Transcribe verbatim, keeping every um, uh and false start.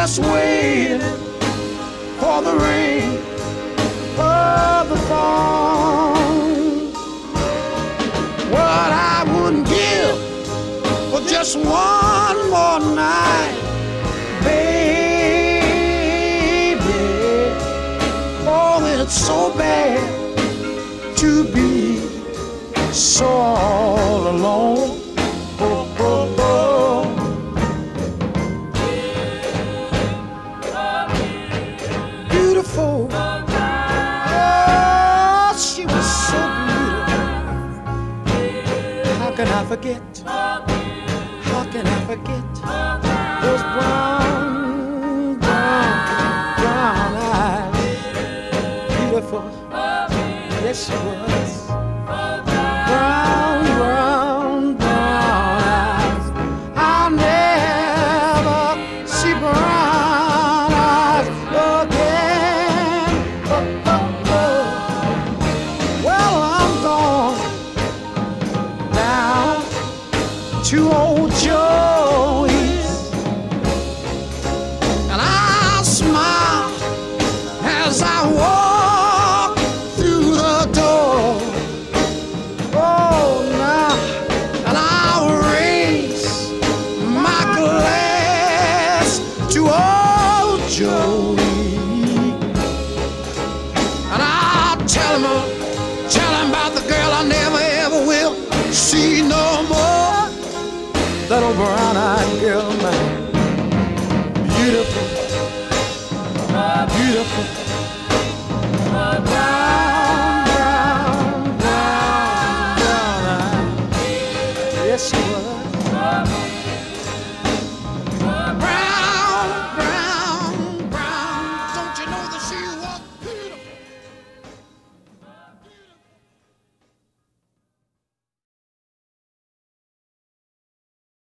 just waiting for the rain of the fall. What I wouldn't give for just one more night, baby. Oh, it's so bad to be so all alone. Oh, oh, oh. Beautiful. Oh, she was so beautiful. How can I forget? How can I forget those brown, brown, brown eyes? Beautiful. Yes, she was. Brown, brown, brown eyes. I'll never see brown eyes again. Oh, oh, oh. Well, I'm gone down to old Joey's, and I'll smile as I walk through the door. Oh, now, and I'll raise my glass to old Joey, and I'll tell him, tell him about the girl I never ever will see no more. That old brown-eyed girl of mine, beautiful, beautiful.